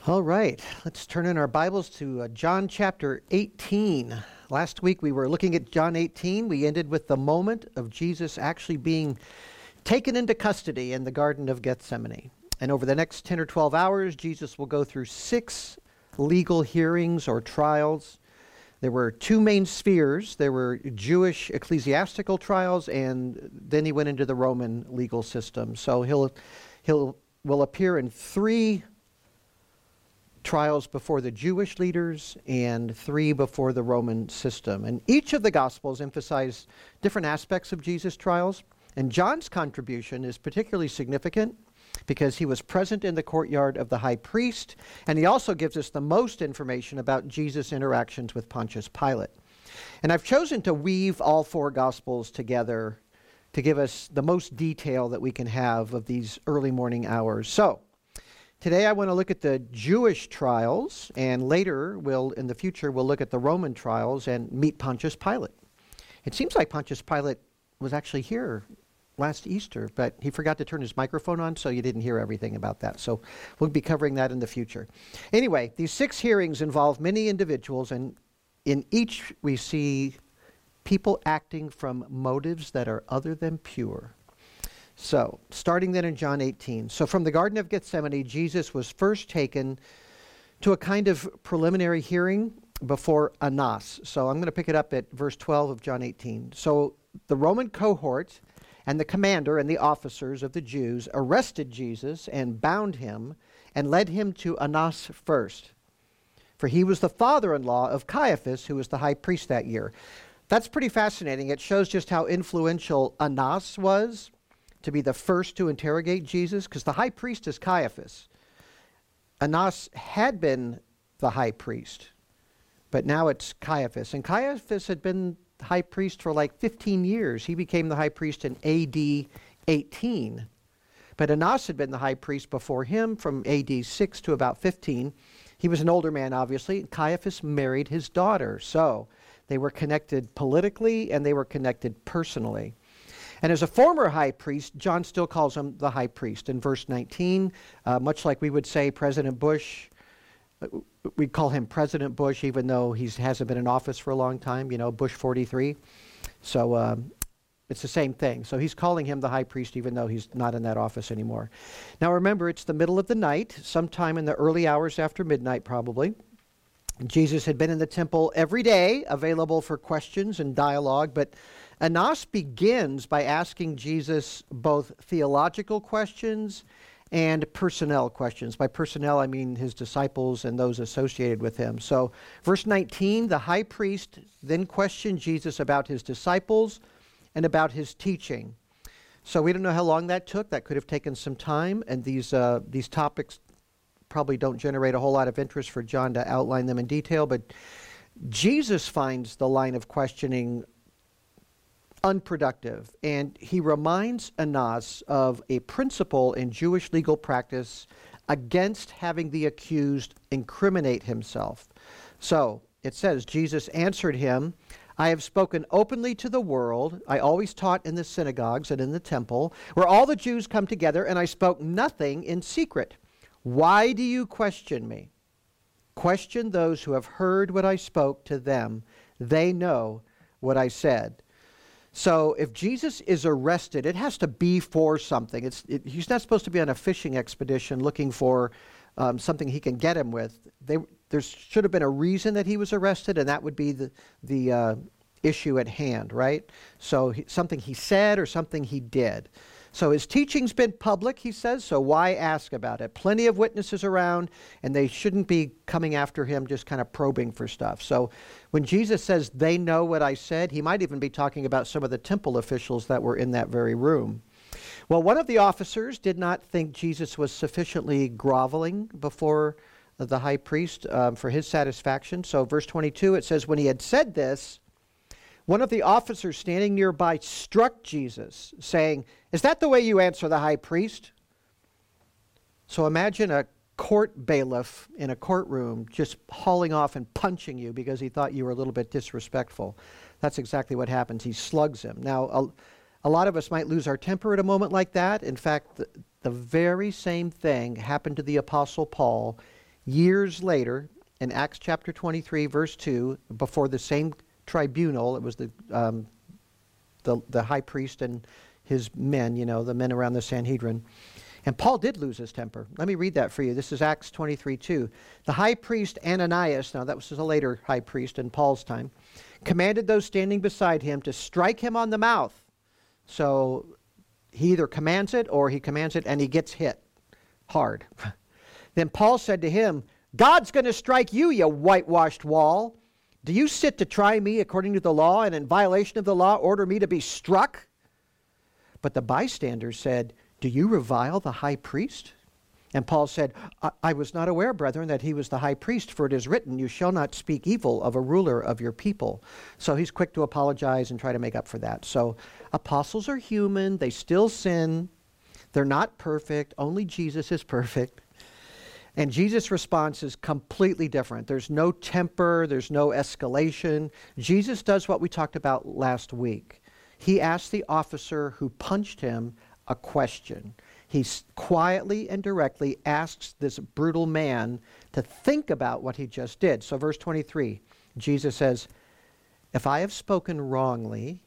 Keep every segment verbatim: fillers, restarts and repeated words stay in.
All right, let's turn in our Bibles to uh, John chapter eighteen. Last week we were looking at John eighteen. We ended with the moment of Jesus actually being taken into custody in the Garden of Gethsemane. And over the next ten or twelve hours, Jesus will go through six legal hearings or trials. There were two main spheres. There were Jewish ecclesiastical trials, and then he went into the Roman legal system. So he'll he'll will appear in three trials before the Jewish leaders and three before the Roman system. And each of the Gospels emphasize different aspects of Jesus' trials. And John's contribution is particularly significant because he was present in the courtyard of the high priest, and he also gives us the most information about Jesus' interactions with Pontius Pilate. And I've chosen to weave all four Gospels together to give us the most detail that we can have of these early morning hours. So, today I want to look at the Jewish trials, and later, we'll, in the future, we'll look at the Roman trials and meet Pontius Pilate. It seems like Pontius Pilate was actually here last Easter, but he forgot to turn his microphone on, so you didn't hear everything about that. So we'll be covering that in the future. Anyway, these six hearings involve many individuals, and in each we see people acting from motives that are other than pure. So, starting then in John eighteen. So from the Garden of Gethsemane, Jesus was first taken to a kind of preliminary hearing before Annas. So I'm going to pick it up at verse twelve of John eighteen. So the Roman cohort and the commander and the officers of the Jews arrested Jesus and bound him and led him to Annas first. For he was the father-in-law of Caiaphas, who was the high priest that year. That's pretty fascinating. It shows just how influential Annas was to be the first to interrogate Jesus, because the high priest is Caiaphas. Annas had been the high priest, but now it's Caiaphas. And Caiaphas had been high priest for like fifteen years. He became the high priest in A D eighteen. But Annas had been the high priest before him from A D six to about fifteen. He was an older man, obviously. Caiaphas married his daughter. So they were connected politically and they were connected personally. And as a former high priest, John still calls him the high priest. In verse nineteen, uh, much like we would say President Bush, we call him President Bush, even though he hasn't been in office for a long time, you know, Bush forty-three. So um, it's the same thing. So he's calling him the high priest, even though he's not in that office anymore. Now remember, it's the middle of the night, sometime in the early hours after midnight probably. Jesus had been in the temple every day, available for questions and dialogue, but Annas begins by asking Jesus both theological questions and personnel questions. By personnel, I mean his disciples and those associated with him. So, verse nineteen, the high priest then questioned Jesus about his disciples and about his teaching. So we don't know how long that took. That could have taken some time, and these uh, these topics probably don't generate a whole lot of interest for John to outline them in detail, but Jesus finds the line of questioning unproductive, and he reminds Annas of a principle in Jewish legal practice against having the accused incriminate himself. So it says, Jesus answered him, I have spoken openly to the world. I always taught in the synagogues and in the temple, where all the Jews come together, and I spoke nothing in secret. Why do you question me? Question those who have heard what I spoke to them. They know what I said. So if Jesus is arrested, it has to be for something. It's, it, he's not supposed to be on a fishing expedition looking for um, something he can get him with. They, there should have been a reason that he was arrested, and that would be the, the uh, issue at hand, right? So he, something he said or something he did. So his teaching's been public, he says, so why ask about it? Plenty of witnesses around, and they shouldn't be coming after him just kind of probing for stuff. So when Jesus says, they know what I said, he might even be talking about some of the temple officials that were in that very room. Well, one of the officers did not think Jesus was sufficiently groveling before the high priest um, for his satisfaction. So verse twenty-two, it says, when he had said this, one of the officers standing nearby struck Jesus, saying, is that the way you answer the high priest? So imagine a court bailiff in a courtroom just hauling off and punching you because he thought you were a little bit disrespectful. That's exactly what happens. He slugs him. Now, a, a lot of us might lose our temper at a moment like that. In fact, the, the very same thing happened to the Apostle Paul years later, in Acts chapter twenty-three, verse two, before the same tribunal, it was the, um, the, the high priest and his men, you know, the men around the Sanhedrin. And Paul did lose his temper. Let me read that for you. This is Acts twenty-three two. The high priest Ananias, now that was a later high priest in Paul's time, commanded those standing beside him to strike him on the mouth. So he either commands it or he commands it and he gets hit hard. Then Paul said to him, God's going to strike you, you whitewashed wall. Do you sit to try me according to the law, and in violation of the law order me to be struck? But the bystanders said, Do you revile the high priest? And Paul said, I, I was not aware, brethren, that he was the high priest, for it is written, You shall not speak evil of a ruler of your people. So he's quick to apologize and try to make up for that. So apostles are human. They still sin. They're not perfect. Only Jesus is perfect. And Jesus' response is completely different. There's no temper. There's no escalation. Jesus does what we talked about last week. He asked the officer who punched him a question. He quietly and directly asks this brutal man to think about what he just did. So verse twenty-three, Jesus says, If I have spoken wrongly,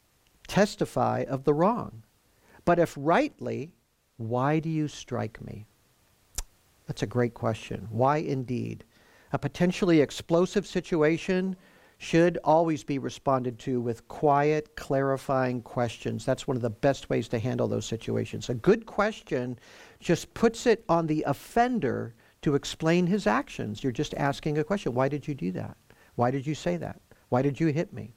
testify of the wrong. But if rightly, why do you strike me? That's a great question. Why indeed? A potentially explosive situation should always be responded to with quiet, clarifying questions. That's one of the best ways to handle those situations. A good question just puts it on the offender to explain his actions. You're just asking a question. Why did you do that? Why did you say that? Why did you hit me?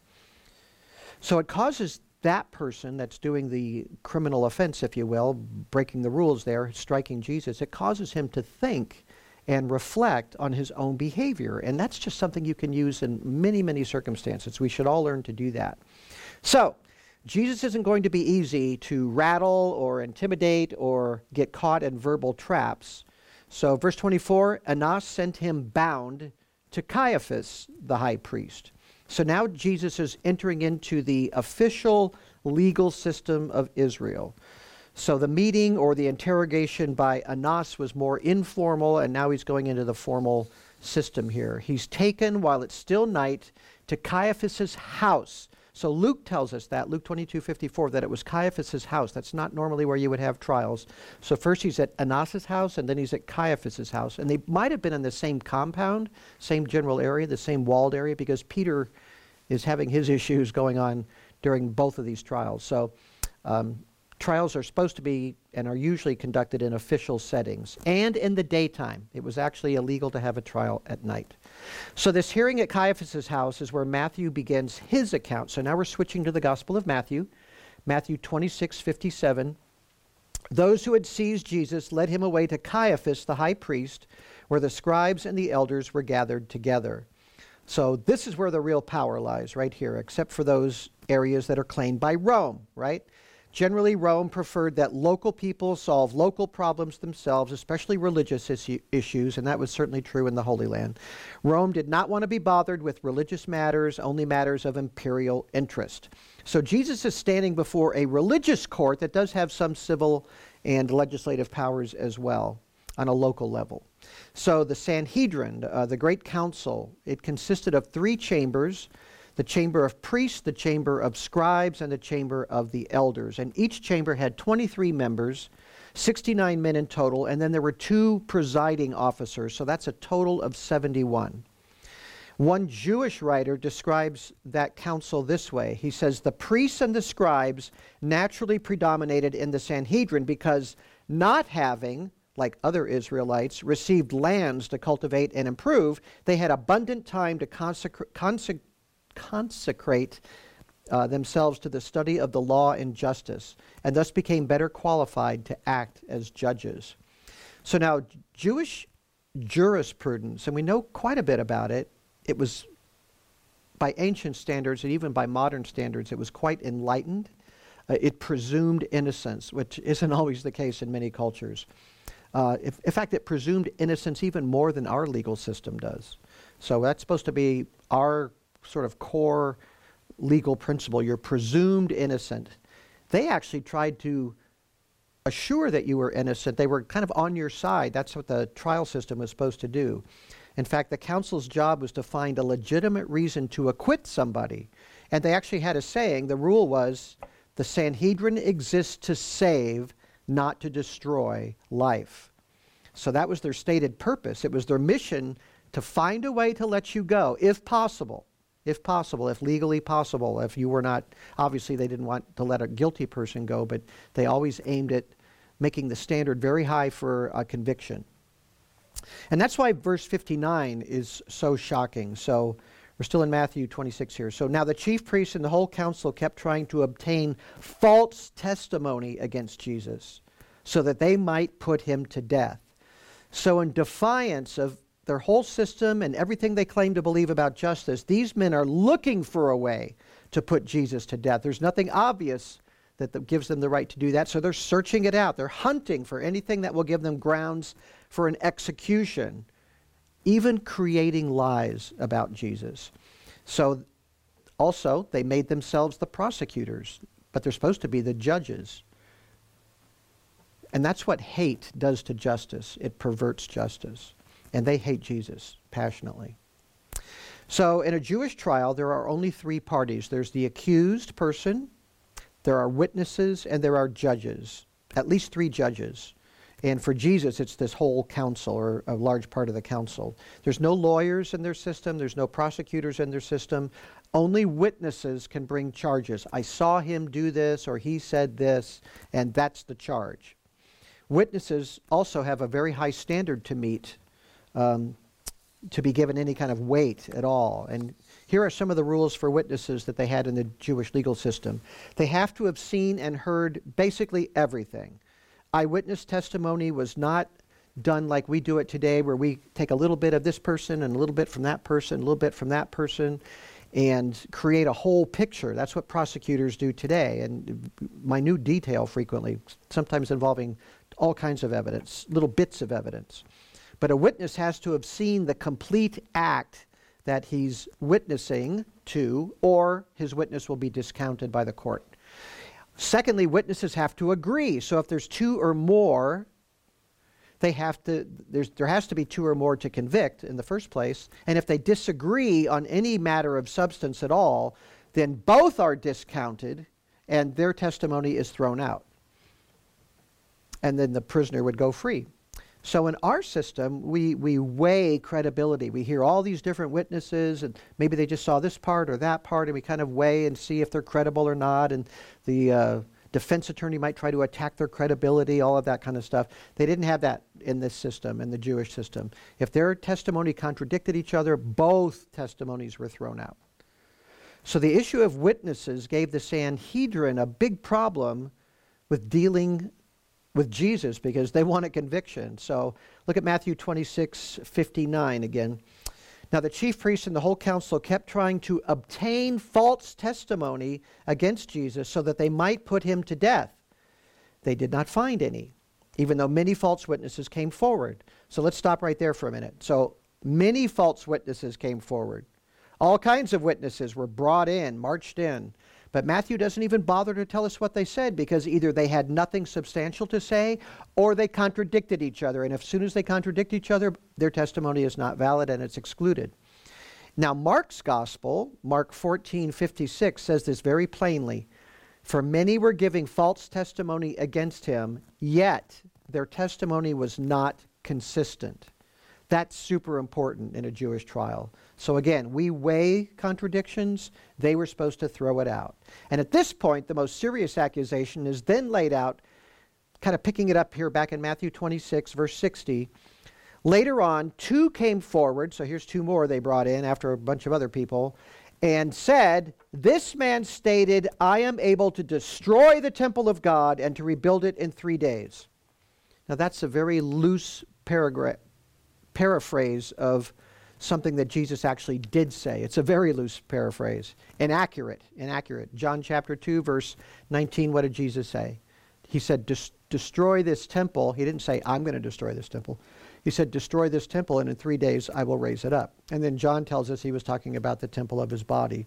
So it causes that person that's doing the criminal offense, if you will, breaking the rules there, striking Jesus, it causes him to think and reflect on his own behavior. And that's just something you can use in many, many circumstances. We should all learn to do that. So, Jesus isn't going to be easy to rattle or intimidate or get caught in verbal traps. So, verse twenty-four, Annas sent him bound to Caiaphas, the high priest. So now Jesus is entering into the official legal system of Israel. So the meeting or the interrogation by Annas was more informal, and now he's going into the formal system here. He's taken while it's still night to Caiaphas' house. So Luke tells us that, Luke twenty-two fifty-four, that it was Caiaphas' house. That's not normally where you would have trials. So first he's at Annas' house, and then he's at Caiaphas' house. And they might have been in the same compound, same general area, the same walled area, because Peter is having his issues going on during both of these trials. So um, trials are supposed to be and are usually conducted in official settings and in the daytime. It was actually illegal to have a trial at night. So this hearing at Caiaphas' house is where Matthew begins his account. So now we're switching to the Gospel of Matthew, Matthew twenty-six fifty-seven. Those who had seized Jesus led him away to Caiaphas, the high priest, where the scribes and the elders were gathered together. So this is where the real power lies, right here, except for those areas that are claimed by Rome, right? Generally, Rome preferred that local people solve local problems themselves, especially religious issue, issues, and that was certainly true in the Holy Land. Rome did not want to be bothered with religious matters, only matters of imperial interest. So Jesus is standing before a religious court that does have some civil and legislative powers as well on a local level. So the Sanhedrin, uh, the Great Council, it consisted of three chambers: the chamber of priests, the chamber of scribes, and the chamber of the elders. And each chamber had twenty-three members, sixty-nine men in total, and then there were two presiding officers, so that's a total of seventy-one. One Jewish writer describes that council this way. He says, the priests and the scribes naturally predominated in the Sanhedrin because, not having, like other Israelites, received lands to cultivate and improve, they had abundant time to consecrate, consec- consecrate uh, themselves to the study of the law and justice, and thus became better qualified to act as judges. So now, Jewish jurisprudence, and we know quite a bit about it, it was, by ancient standards and even by modern standards, it was quite enlightened. Uh, it presumed innocence, which isn't always the case in many cultures. Uh, if, in fact, it presumed innocence even more than our legal system does. So that's supposed to be our sort of core legal principle. You're presumed innocent. They actually tried to assure that you were innocent. They were kind of on your side. That's what the trial system was supposed to do. In fact, the council's job was to find a legitimate reason to acquit somebody. And they actually had a saying. The rule was, the Sanhedrin exists to save, not to destroy life. So that was their stated purpose. It was their mission to find a way to let you go, if possible. If possible, if legally possible, if you were not, obviously they didn't want to let a guilty person go, but they always aimed at making the standard very high for a conviction. And that's why verse fifty-nine is so shocking. So we're still in Matthew twenty-six here. So now the chief priests and the whole council kept trying to obtain false testimony against Jesus so that they might put him to death. So in defiance of their whole system and everything they claim to believe about justice, these men are looking for a way to put Jesus to death. There's nothing obvious that gives them the right to do that, so they're searching it out. They're hunting for anything that will give them grounds for an execution, even creating lies about Jesus. So also, they made themselves the prosecutors, but they're supposed to be the judges. And that's what hate does to justice. It perverts justice. And they hate Jesus passionately. So in a Jewish trial, there are only three parties. There's the accused person, there are witnesses, and there are judges. At least three judges. And for Jesus, it's this whole council, or a large part of the council. There's no lawyers in their system. There's no prosecutors in their system. Only witnesses can bring charges. I saw him do this, or he said this, and that's the charge. Witnesses also have a very high standard to meet, um, to be given any kind of weight at all. And here are some of the rules for witnesses that they had in the Jewish legal system. They have to have seen and heard basically everything. Eyewitness testimony was not done like we do it today, where we take a little bit of this person and a little bit from that person, a little bit from that person, and create a whole picture. That's what prosecutors do today, and minute detail frequently, sometimes involving all kinds of evidence, little bits of evidence. But a witness has to have seen the complete act that he's witnessing to, or his witness will be discounted by the court. Secondly, witnesses have to agree. So if there's two or more, they have to, there's, there has to be two or more to convict in the first place. And if they disagree on any matter of substance at all, then both are discounted and their testimony is thrown out. And then the prisoner would go free. So in our system, we, we weigh credibility. We hear all these different witnesses, and maybe they just saw this part or that part, and we kind of weigh and see if they're credible or not, and the uh, defense attorney might try to attack their credibility, all of that kind of stuff. They didn't have that in this system, in the Jewish system. If their testimony contradicted each other, both testimonies were thrown out. So the issue of witnesses gave the Sanhedrin a big problem with dealing with Jesus, because they want a conviction. So look at Matthew twenty-six fifty-nine again. Now the chief priests and the whole council kept trying to obtain false testimony against Jesus so that they might put him to death. They did not find any, even though many false witnesses came forward. So let's stop right there for a minute. So many false witnesses came forward. All kinds of witnesses were brought in, marched in. But Matthew doesn't even bother to tell us what they said, because either they had nothing substantial to say or they contradicted each other. And as soon as they contradict each other, their testimony is not valid and it's excluded. Now Mark's gospel, Mark fourteen fifty-six, says this very plainly. For many were giving false testimony against him, yet their testimony was not consistent. That's super important in a Jewish trial. So again, we weigh contradictions. They were supposed to throw it out. And at this point, the most serious accusation is then laid out, kind of picking it up here back in Matthew twenty-six, verse sixty. Later on, two came forward, so here's two more they brought in after a bunch of other people, and said, this man stated, I am able to destroy the temple of God and to rebuild it in three days. Now that's a very loose paragraph. paraphrase of something that Jesus actually did say. It's a very loose paraphrase. Inaccurate. Inaccurate. John chapter two, verse nineteen, what did Jesus say? He said, Des- destroy this temple. He didn't say, I'm going to destroy this temple. He said, destroy this temple, and in three days I will raise it up. And then John tells us he was talking about the temple of his body.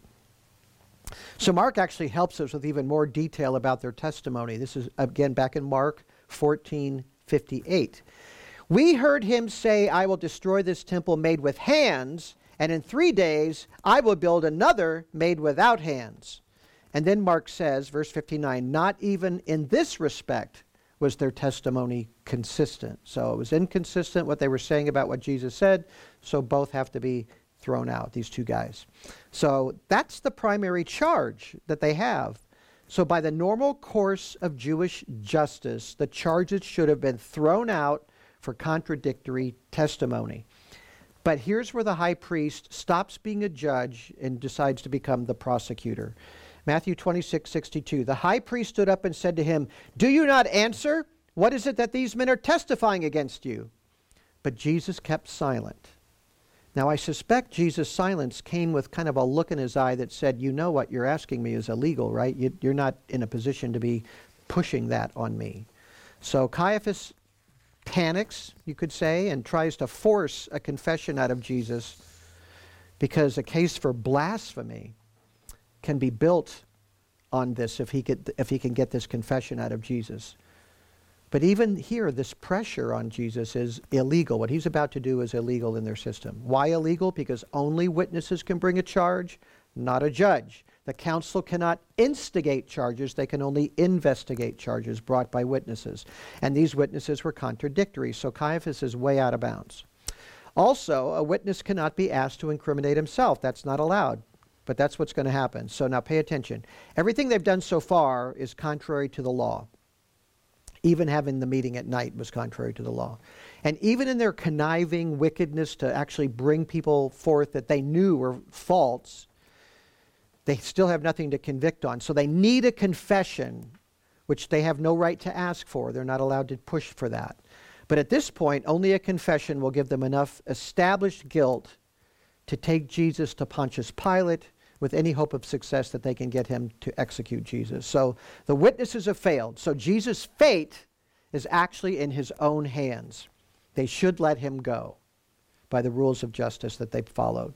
So Mark actually helps us with even more detail about their testimony. This is, again, back in Mark fourteen fifty-eight. We heard him say, I will destroy this temple made with hands, and in three days I will build another made without hands. And then Mark says, verse fifty-nine, not even in this respect was their testimony consistent. So it was inconsistent what they were saying about what Jesus said, so both have to be thrown out, these two guys. So that's the primary charge that they have. So by the normal course of Jewish justice, the charges should have been thrown out for contradictory testimony. But here's where the high priest stops being a judge and decides to become the prosecutor. Matthew twenty-six sixty-two. The high priest stood up and said to him, do you not answer? What is it that these men are testifying against you? But Jesus kept silent. Now I suspect Jesus' silence came with kind of a look in his eye that said, you know what you're asking me is illegal, right? You, you're not in a position to be pushing that on me. So Caiaphas panics, you could say, and tries to force a confession out of Jesus because a case for blasphemy can be built on this if he could, if he can get this confession out of Jesus. But even here, this pressure on Jesus is illegal. What he's about to do is illegal in their system. Why illegal? Because only witnesses can bring a charge, not a judge. The council cannot instigate charges. They can only investigate charges brought by witnesses. And these witnesses were contradictory, so Caiaphas is way out of bounds. Also, a witness cannot be asked to incriminate himself. That's not allowed. But that's what's going to happen. So now pay attention. Everything they've done so far is contrary to the law. Even having the meeting at night was contrary to the law. And even in their conniving wickedness to actually bring people forth that they knew were false, they still have nothing to convict on. So they need a confession, which they have no right to ask for. They're not allowed to push for that. But at this point, only a confession will give them enough established guilt to take Jesus to Pontius Pilate with any hope of success that they can get him to execute Jesus. So the witnesses have failed. So Jesus' fate is actually in his own hands. They should let him go by the rules of justice that they've followed.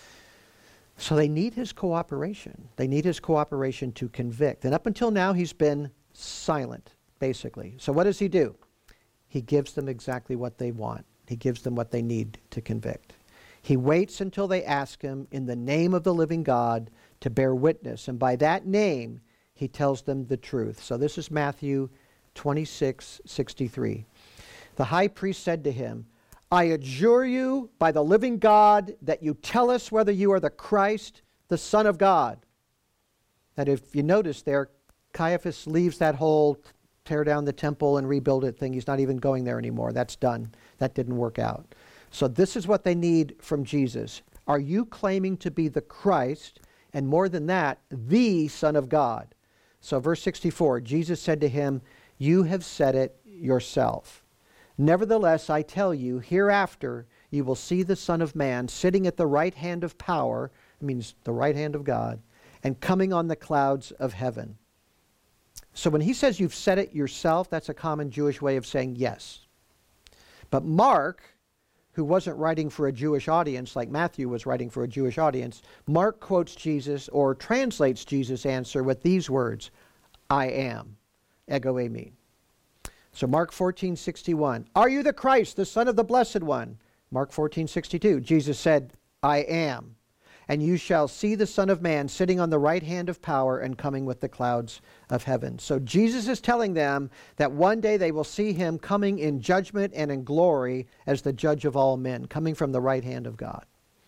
So they need his cooperation. They need his cooperation to convict. And up until now, he's been silent, basically. So what does he do? He gives them exactly what they want. He gives them what they need to convict. He waits until they ask him in the name of the living God to bear witness. And by that name, he tells them the truth. So this is Matthew twenty-six sixty-three. The high priest said to him, I adjure you by the living God that you tell us whether you are the Christ, the Son of God. And if you notice there, Caiaphas leaves that whole tear down the temple and rebuild it thing. He's not even going there anymore. That's done. That didn't work out. So this is what they need from Jesus. Are you claiming to be the Christ, and more than that, the Son of God? So verse sixty-four, Jesus said to him, you have said it yourself. Nevertheless, I tell you, hereafter you will see the Son of Man sitting at the right hand of power, it means the right hand of God, and coming on the clouds of heaven. So when he says you've said it yourself, that's a common Jewish way of saying yes. But Mark, who wasn't writing for a Jewish audience like Matthew was writing for a Jewish audience, Mark quotes Jesus or translates Jesus' answer with these words, I am, ego eimi. So Mark fourteen sixty-one, are you the Christ, the Son of the Blessed One? Mark fourteen sixty-two, Jesus said, I am. And you shall see the Son of Man sitting on the right hand of power and coming with the clouds of heaven. So Jesus is telling them that one day they will see him coming in judgment and in glory as the judge of all men, coming from the right hand of God.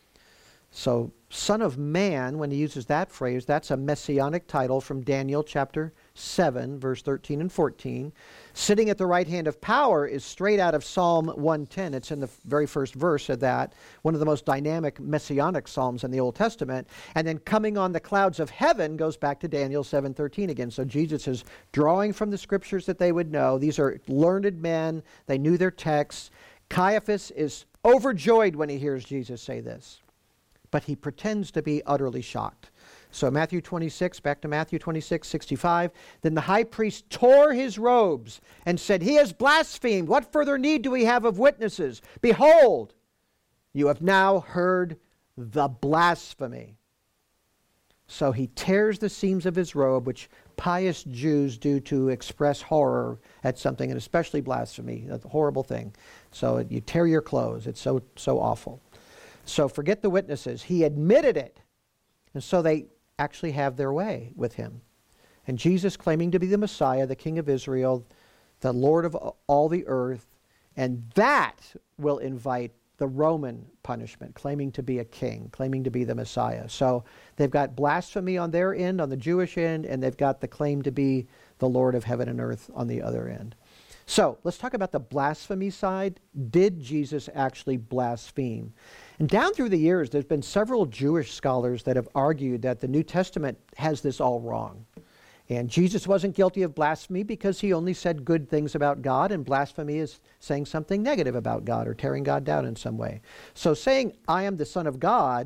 So Son of Man, when he uses that phrase, that's a messianic title from Daniel chapter seven, verse thirteen and fourteen. Sitting at the right hand of power is straight out of Psalm one ten. It's in the very first verse of that, one of the most dynamic messianic psalms in the Old Testament. And then coming on the clouds of heaven goes back to Daniel seven thirteen again. So Jesus is drawing from the scriptures that they would know. These are learned men. They knew their texts. Caiaphas is overjoyed when he hears Jesus say this, but he pretends to be utterly shocked. So Matthew twenty-six, back to Matthew twenty-six, sixty-five. Then the high priest tore his robes and said, he has blasphemed. What further need do we have of witnesses? Behold, you have now heard the blasphemy. So he tears the seams of his robe, which pious Jews do to express horror at something, and especially blasphemy, a horrible thing. So you tear your clothes. It's so, so awful. So forget the witnesses. He admitted it. And so they actually have their way with him. And Jesus, claiming to be the Messiah, the King of Israel, the Lord of all the earth, and that will invite the Roman punishment, claiming to be a king, claiming to be the Messiah. So they've got blasphemy on their end, on the Jewish end, and they've got the claim to be the Lord of heaven and earth on the other end. So let's talk about the blasphemy side. Did Jesus actually blaspheme? And down through the years, there's been several Jewish scholars that have argued that the New Testament has this all wrong. And Jesus wasn't guilty of blasphemy because he only said good things about God, and blasphemy is saying something negative about God or tearing God down in some way. So saying, I am the Son of God,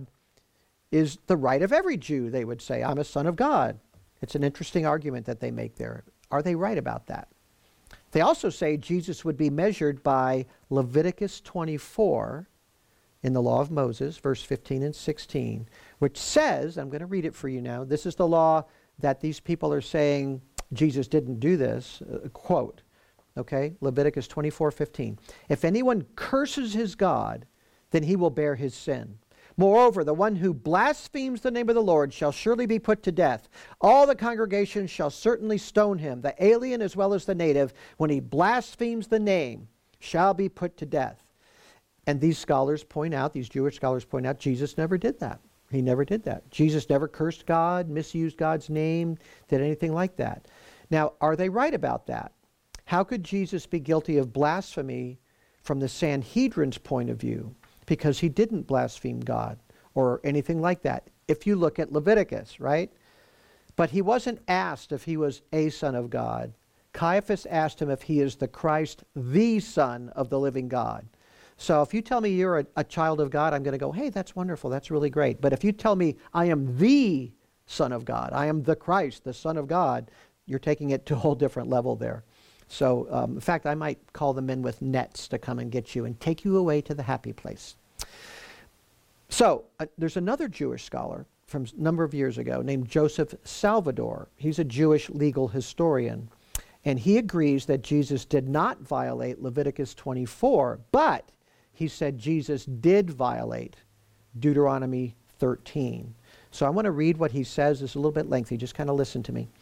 is the right of every Jew, they would say. I'm a son of God. It's an interesting argument that they make there. Are they right about that? They also say Jesus would be measured by Leviticus twenty-four in the law of Moses, verse fifteen and sixteen, which says, I'm going to read it for you now, this is the law that these people are saying Jesus didn't do this, uh, quote, okay, Leviticus twenty-four fifteen. If anyone curses his God, then he will bear his sin. Moreover, the one who blasphemes the name of the Lord shall surely be put to death. All the congregation shall certainly stone him, the alien as well as the native, when he blasphemes the name, shall be put to death. And these scholars point out, these Jewish scholars point out, Jesus never did that. He never did that. Jesus never cursed God, misused God's name, did anything like that. Now, are they right about that? How could Jesus be guilty of blasphemy from the Sanhedrin's point of view? Because he didn't blaspheme God or anything like that. If you look at Leviticus, right? But he wasn't asked if he was a son of God. Caiaphas asked him if he is the Christ, the Son of the living God. So if you tell me you're a, a child of God, I'm going to go, hey, that's wonderful, that's really great. But if you tell me I am the Son of God, I am the Christ, the Son of God, you're taking it to a whole different level there. So um, in fact, I might call the men with nets to come and get you and take you away to the happy place. So uh, there's another Jewish scholar from a number of years ago named Joseph Salvador. He's a Jewish legal historian. And he agrees that Jesus did not violate Leviticus twenty-four, but he said Jesus did violate Deuteronomy thirteen. So I want to read what he says. It's a little bit lengthy. Just kind of listen to me.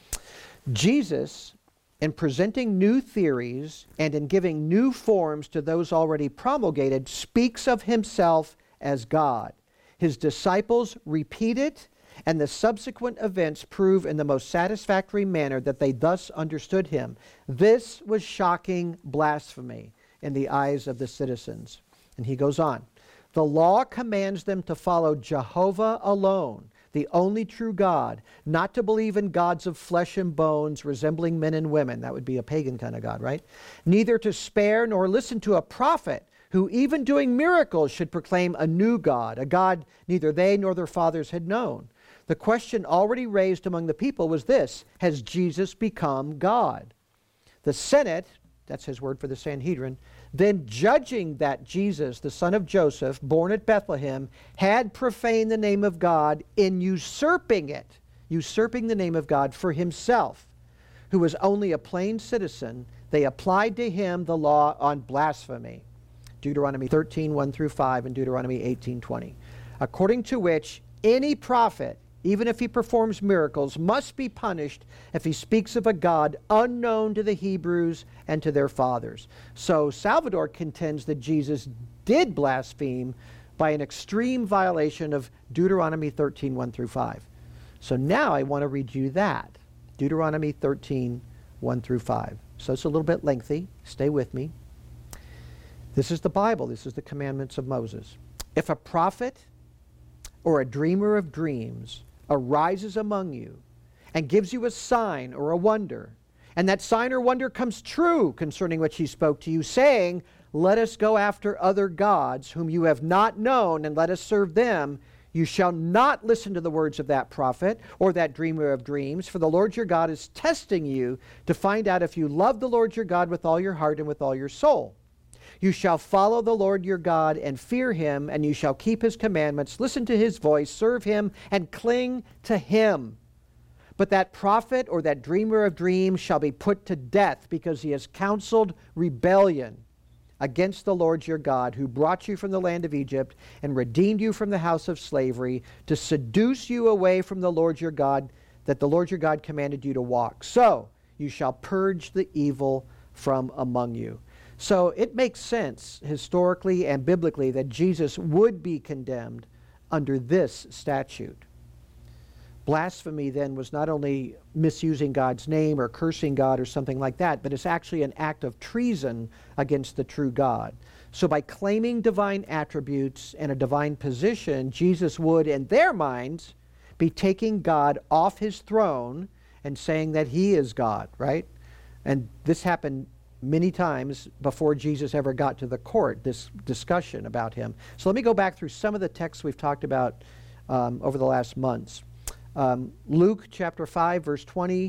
Jesus, in presenting new theories and in giving new forms to those already promulgated, speaks of himself as God. His disciples repeat it, and the subsequent events prove in the most satisfactory manner that they thus understood him. This was shocking blasphemy in the eyes of the citizens. And he goes on. The law commands them to follow Jehovah alone, the only true God, not to believe in gods of flesh and bones resembling men and women. That would be a pagan kind of God, right? Neither to spare nor listen to a prophet who, even doing miracles, should proclaim a new God, a God neither they nor their fathers had known. The question already raised among the people was this: has Jesus become God? The Senate, that's his word for the Sanhedrin, then judging that Jesus, the son of Joseph, born at Bethlehem, had profaned the name of God in usurping it, usurping the name of God for himself, who was only a plain citizen, they applied to him the law on blasphemy. Deuteronomy thirteen, one through five, and Deuteronomy eighteen, twenty. According to which any prophet, even if he performs miracles, must be punished if he speaks of a God unknown to the Hebrews and to their fathers. So Salvador contends that Jesus did blaspheme by an extreme violation of Deuteronomy thirteen, one through five. So now I want to read you that. Deuteronomy thirteen, one through five. So it's a little bit lengthy. Stay with me. This is the Bible. This is the commandments of Moses. If a prophet or a dreamer of dreams arises among you and gives you a sign or a wonder, and that sign or wonder comes true concerning which he spoke to you, saying, let us go after other gods whom you have not known, and let us serve them, you shall not listen to the words of that prophet or that dreamer of dreams, for the Lord your God is testing you to find out if you love the Lord your God with all your heart and with all your soul. You shall follow the Lord your God and fear him, and you shall keep his commandments, listen to his voice, serve him, and cling to him. But that prophet or that dreamer of dreams shall be put to death, because he has counseled rebellion against the Lord your God, who brought you from the land of Egypt and redeemed you from the house of slavery, to seduce you away from the Lord your God, that the Lord your God commanded you to walk. So you shall purge the evil from among you. So it makes sense historically and biblically that Jesus would be condemned under this statute. Blasphemy then was not only misusing God's name or cursing God or something like that, but it's actually an act of treason against the true God. So by claiming divine attributes and a divine position, Jesus would, in their minds, be taking God off his throne and saying that he is God, right? And this happened many times before Jesus ever got to the court, this discussion about him. So let me go back through some of the texts we've talked about um, over the last months. Um, Luke chapter five, verse twenty.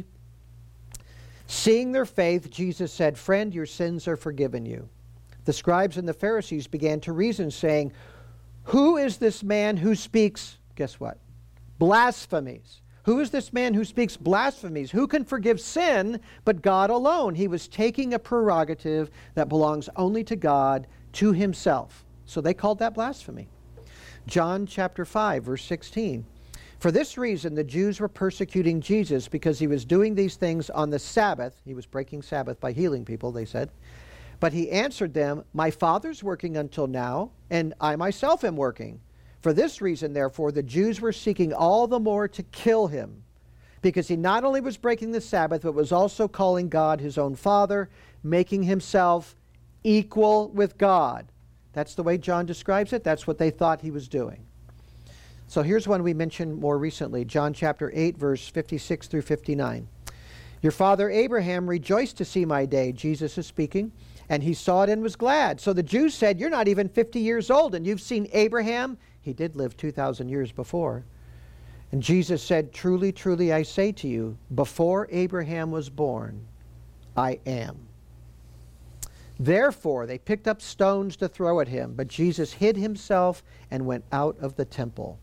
Seeing their faith, Jesus said, "Friend, your sins are forgiven you." The scribes and the Pharisees began to reason, saying, "Who is this man who speaks," guess what? "Blasphemies. Who is this man who speaks blasphemies? Who can forgive sin but God alone?" He was taking a prerogative that belongs only to God, to himself. So they called that blasphemy. John chapter five, verse sixteen. For this reason, the Jews were persecuting Jesus, because he was doing these things on the Sabbath. He was breaking Sabbath by healing people, they said. But he answered them, "My Father's working until now, and I myself am working." For this reason, therefore, the Jews were seeking all the more to kill him, because he not only was breaking the Sabbath, but was also calling God his own Father, making himself equal with God. That's the way John describes it. That's what they thought he was doing. So here's one we mentioned more recently, John chapter eight, verse fifty-six through fifty-nine. Your father Abraham rejoiced to see my day, Jesus is speaking, and he saw it and was glad. So the Jews said, "You're not even fifty years old, and you've seen Abraham?" He did live two thousand years before. And Jesus said, "Truly, truly, I say to you, before Abraham was born, I am." Therefore, they picked up stones to throw at him, but Jesus hid himself and went out of the temple.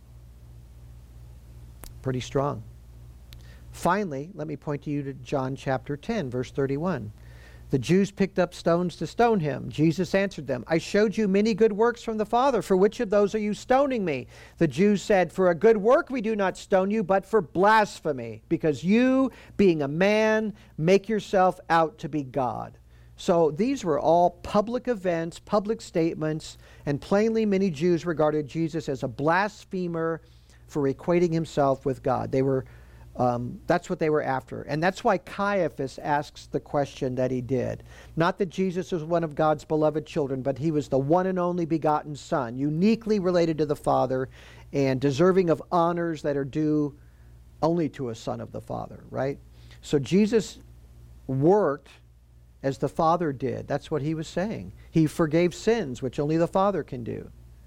Pretty strong. Finally, let me point you to John chapter ten, verse thirty-one. The Jews picked up stones to stone him. Jesus answered them, "I showed you many good works from the Father. For which of those are you stoning me?" The Jews said, "For a good work we do not stone you, but for blasphemy, because you, being a man, make yourself out to be God." So these were all public events, public statements, and plainly many Jews regarded Jesus as a blasphemer for equating himself with God. They were Um, that's what they were after. And that's why Caiaphas asks the question that he did. Not that Jesus was one of God's beloved children, but he was the one and only begotten Son, uniquely related to the Father and deserving of honors that are due only to a son of the Father, right? So Jesus worked as the Father did. That's what he was saying. He forgave sins, which only the Father can do.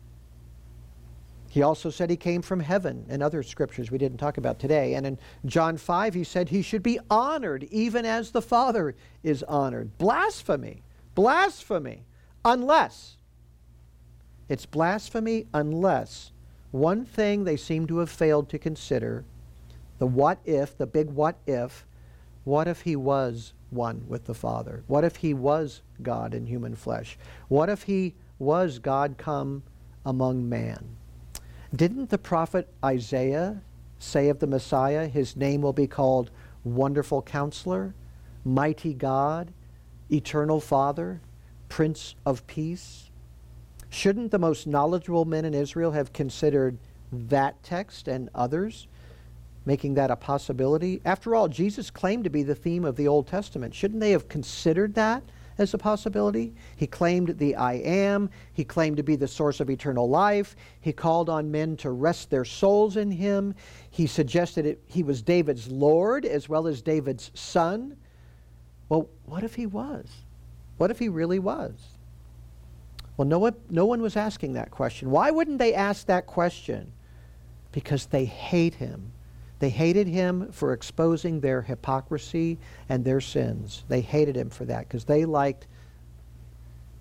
He also said he came from heaven in other scriptures we didn't talk about today. And in John five, he said he should be honored even as the Father is honored. Blasphemy. Blasphemy. Unless. It's blasphemy unless one thing they seem to have failed to consider, the what if, the big what if, what if he was one with the Father? What if he was God in human flesh? What if he was God come among man? Didn't the prophet Isaiah say of the Messiah, his name will be called Wonderful Counselor, Mighty God, Eternal Father, Prince of Peace? Shouldn't the most knowledgeable men in Israel have considered that text and others, making that a possibility? After all, Jesus claimed to be the theme of the Old Testament. Shouldn't they have considered that as a possibility? He claimed the I am. He claimed to be the source of eternal life. He called on men to rest their souls in him. He suggested it, he was David's Lord as well as David's son. Well, what if he was? What if he really was? Well, no one, no one was asking that question. Why wouldn't they ask that question? Because they hate him. They hated him for exposing their hypocrisy and their sins. They hated him for that because they liked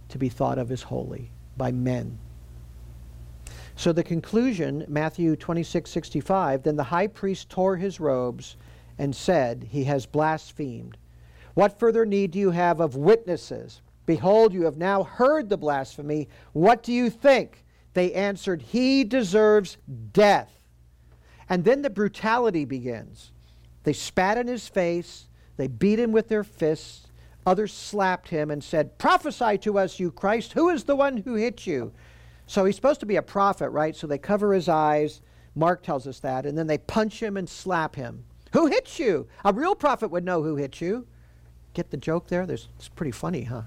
to be thought of as holy by men. So the conclusion, Matthew twenty-six sixty-five, then the high priest tore his robes and said, he has blasphemed. What further need do you have of witnesses? Behold, you have now heard the blasphemy. What do you think? They answered, he deserves death. And then the brutality begins. They spat in his face. They beat him with their fists. Others slapped him and said, prophesy to us, you Christ. Who is the one who hit you? So he's supposed to be a prophet, right? So they cover his eyes. Mark tells us that. And then they punch him and slap him. Who hit you? A real prophet would know who hit you. Get the joke there? There's, it's pretty funny, huh?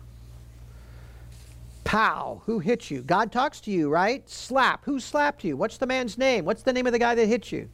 Pow! Who hit you? God talks to you, right? Slap. Who slapped you? What's the man's name? What's the name of the guy that hit you?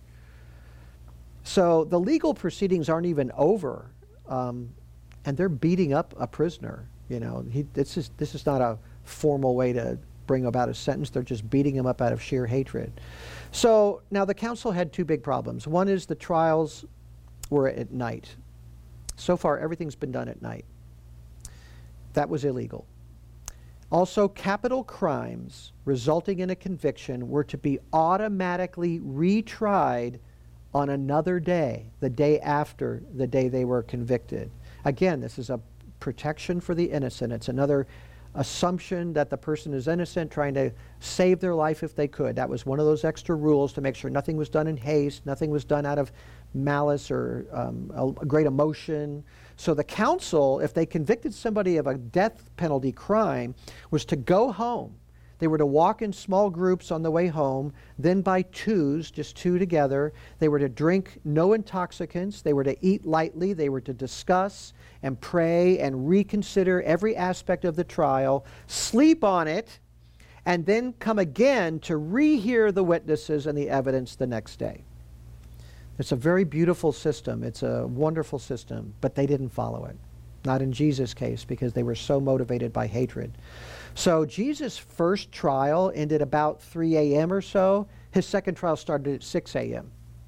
So the legal proceedings aren't even over, um, and they're beating up a prisoner. You know, he, this is this is not a formal way to bring about a sentence. They're just beating him up out of sheer hatred. So now the council had two big problems. One is the trials were at night. So far, everything's been done at night. That was illegal. Also, capital crimes resulting in a conviction were to be automatically retried on another day, the day after the day they were convicted. Again, this is a protection for the innocent. It's another assumption that the person is innocent, trying to save their life if they could. That was one of those extra rules to make sure nothing was done in haste, nothing was done out of malice or um, a great emotion. So the council, if they convicted somebody of a death penalty crime, was to go home. They were to walk in small groups on the way home, then by twos, just two together. They were to drink no intoxicants. They were to eat lightly. They were to discuss and pray and reconsider every aspect of the trial, sleep on it, and then come again to rehear the witnesses and the evidence the next day. It's a very beautiful system. It's a wonderful system, but they didn't follow it. Not in Jesus' case, because they were so motivated by hatred. So Jesus' first trial ended about three a.m. or so. His second trial started at six a.m.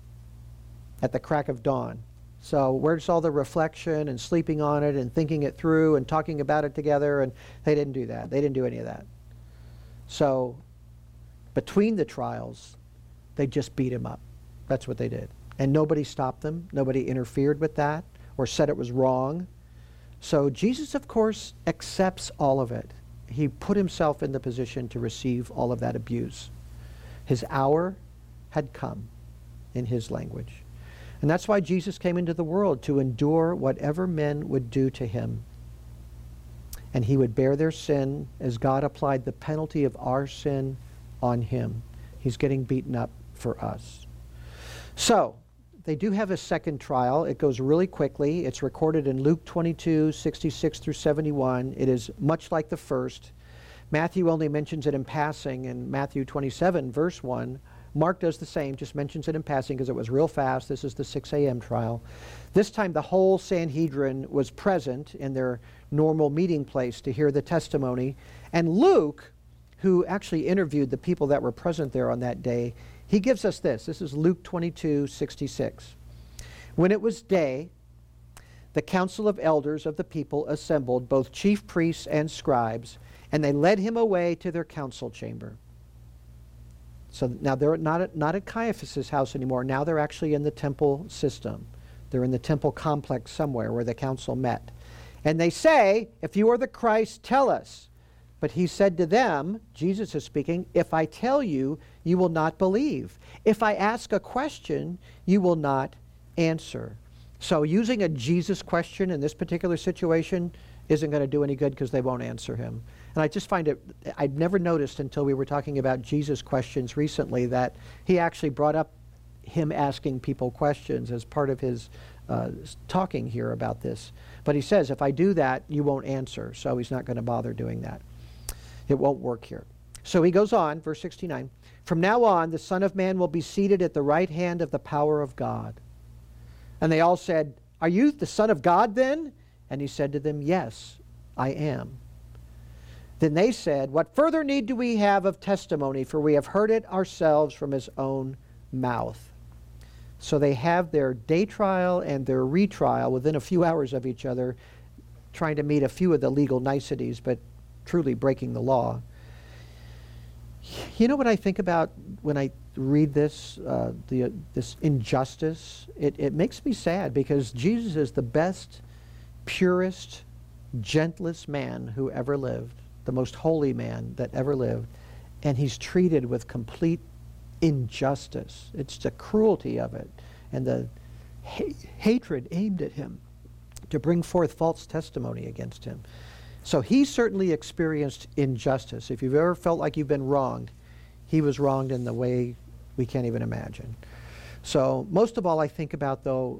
at the crack of dawn. So where's all the reflection and sleeping on it and thinking it through and talking about it together? And they didn't do that. They didn't do any of that. So between the trials, they just beat him up. That's what they did. And nobody stopped them. Nobody interfered with that or said it was wrong. So Jesus, of course, accepts all of it. He put himself in the position to receive all of that abuse. His hour had come, in his language. And that's why Jesus came into the world, to endure whatever men would do to him. And he would bear their sin as God applied the penalty of our sin on him. He's getting beaten up for us. So, they do have a second trial. It goes really quickly. It's recorded in Luke twenty-two, sixty-six through seventy-one. It is much like the first. Matthew only mentions it in passing in Matthew twenty-seven, verse one. Mark does the same, just mentions it in passing because it was real fast. This is the six a.m. trial. This time the whole Sanhedrin was present in their normal meeting place to hear the testimony. And Luke, who actually interviewed the people that were present there on that day, he gives us this. This is Luke twenty-two, sixty-six. When it was day, the council of elders of the people assembled, both chief priests and scribes, and they led him away to their council chamber. So now they're not at, not at Caiaphas' house anymore. Now they're actually in the temple system. They're in the temple complex somewhere where the council met. And they say, if you are the Christ, tell us. But he said to them, Jesus is speaking, if I tell you, you will not believe. If I ask a question, you will not answer. So using a Jesus question in this particular situation isn't going to do any good because they won't answer him. And I just find it, I'd never noticed until we were talking about Jesus questions recently that he actually brought up him asking people questions as part of his uh, talking here about this. But he says, if I do that, you won't answer. So he's not going to bother doing that. It won't work here. So he goes on, verse sixty-nine. From now on, the Son of Man will be seated at the right hand of the power of God. And they all said, are you the Son of God then? And he said to them, yes, I am. Then they said, what further need do we have of testimony? For we have heard it ourselves from his own mouth. So they have their day trial and their retrial within a few hours of each other, trying to meet a few of the legal niceties, but truly breaking the law. You know what I think about when I read this, uh, the uh, this injustice? It, it makes me sad because Jesus is the best, purest, gentlest man who ever lived, the most holy man that ever lived, and he's treated with complete injustice. It's the cruelty of it and the ha- hatred aimed at him to bring forth false testimony against him. So he certainly experienced injustice. If you've ever felt like you've been wronged, he was wronged in the way we can't even imagine. So most of all, I think about, though,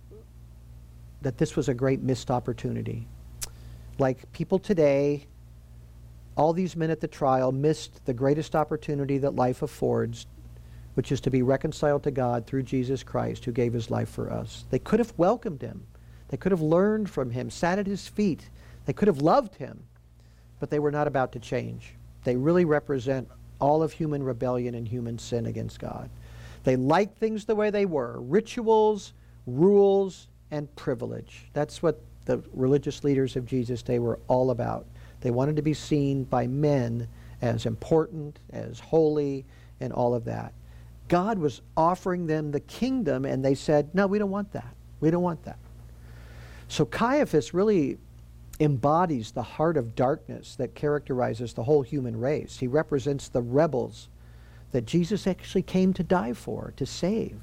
that this was a great missed opportunity. Like people today, all these men at the trial missed the greatest opportunity that life affords, which is to be reconciled to God through Jesus Christ, who gave his life for us. They could have welcomed him. They could have learned from him, sat at his feet. They could have loved him, but they were not about to change. They really represent all of human rebellion and human sin against God. They liked things the way they were, rituals, rules, and privilege. That's what the religious leaders of Jesus' day were all about. They wanted to be seen by men as important, as holy, and all of that. God was offering them the kingdom, and they said, no, we don't want that. We don't want that. So Caiaphas really embodies the heart of darkness that characterizes the whole human race. He represents the rebels that Jesus actually came to die for, to save.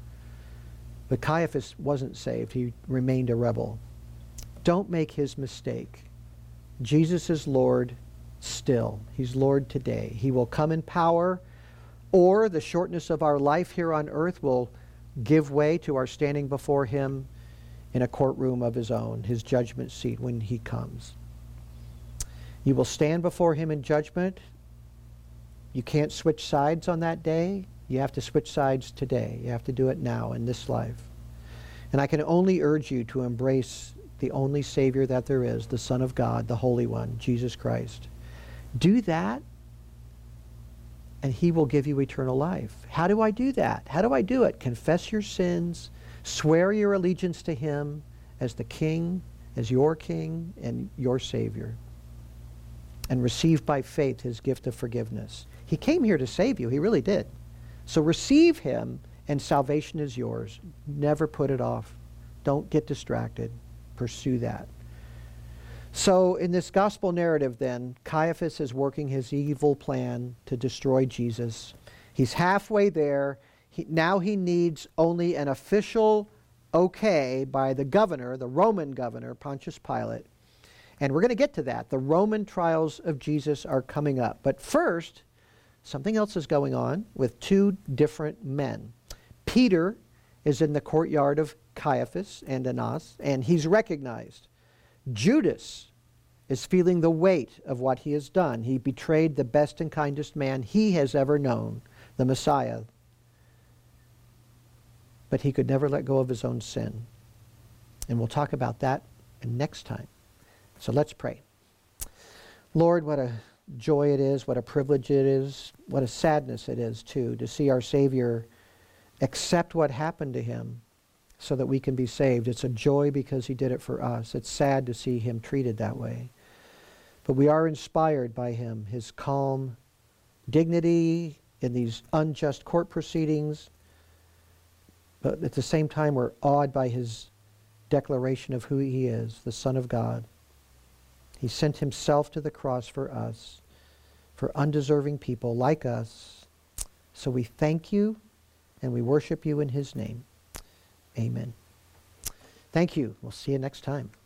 But Caiaphas wasn't saved. He remained a rebel. Don't make his mistake. Jesus is Lord still. He's Lord today. He will come in power, or the shortness of our life here on earth will give way to our standing before him in a courtroom of his own, his judgment seat when he comes. You will stand before him in judgment. You can't switch sides on that day. You have to switch sides today. You have to do it now in this life. And I can only urge you to embrace the only Savior that there is, the Son of God, the Holy One, Jesus Christ. Do that, and he will give you eternal life. How do I do that? How do I do it? Confess your sins, swear your allegiance to him as the King, as your King and your Savior, and receive by faith his gift of forgiveness. He came here to save you. He really did. So receive him, and salvation is yours. Never put it off. Don't get distracted. Pursue that. So in this gospel narrative then, Caiaphas is working his evil plan to destroy Jesus. He's halfway there. He, now he needs only an official okay by the governor, the Roman governor, Pontius Pilate. And we're going to get to that. The Roman trials of Jesus are coming up. But first, something else is going on with two different men. Peter is in the courtyard of Caiaphas and Annas, and he's recognized. Judas is feeling the weight of what he has done. He betrayed the best and kindest man he has ever known, the Messiah. But he could never let go of his own sin. And we'll talk about that next time. So let's pray. Lord, what a joy it is, what a privilege it is, what a sadness it is, too, to see our Savior accept what happened to him so that we can be saved. It's a joy because he did it for us. It's sad to see him treated that way. But we are inspired by him, his calm dignity in these unjust court proceedings. But at the same time, we're awed by his declaration of who he is, the Son of God. He sent himself to the cross for us, for undeserving people like us. So we thank you and we worship you in his name. Amen. Thank you. We'll see you next time.